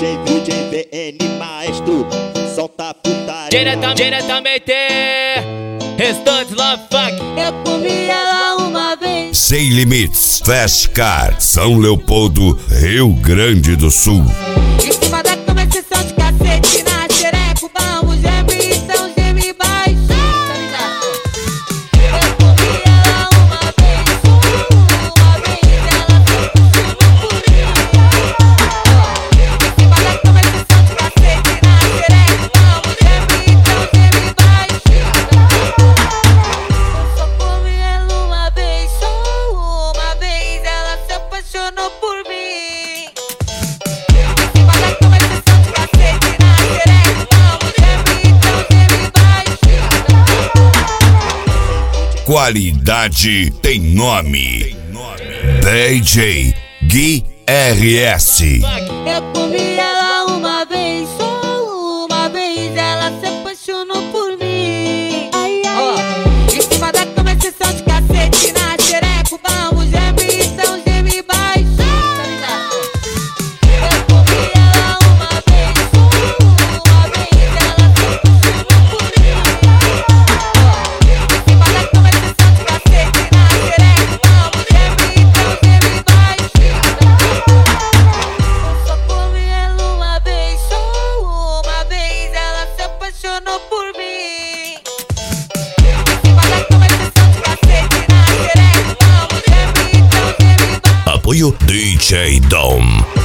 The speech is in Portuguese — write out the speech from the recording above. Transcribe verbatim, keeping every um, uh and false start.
J, D J V N Maestro, solta a putaria. Diretam, diretamente, Restantes Love Funk. Eu comi ela uma vez. Sem Limites, Fast Car, São Leopoldo, Rio Grande do Sul. Em cima da cama é sessão de cacete, na xereca o bambu geme e são geme baixo. Eu comi ela uma vez, uma vez ela se apaixonou por mim. Em cima da cama é sessão de cacete, na xereca o bambu geme e são geme baixo. Eu só comi ela uma vez, só uma vez ela se apaixonou por mim. Qualidade tem nome. D J Gui R S. Eu comi ela uma vez, só uma vez ela se apaixonou por mim. Ai, ai, oh. Em cima da cama é sessão de cacete, na xereca o bambu geme e são geme baixo. Eu comi ela uma vez, só uma vez ela se apaixonou por mim. Oh. Em cima da cama é sessão de cacete, na xereca o bambu geme e são geme baixo. Eu só comi ela uma vez, só uma vez ela se apaixonou por mim. Em cima da cama é sessão de cacete, na xereca o bambu geme e são geme baixo. Apoio D J Dom.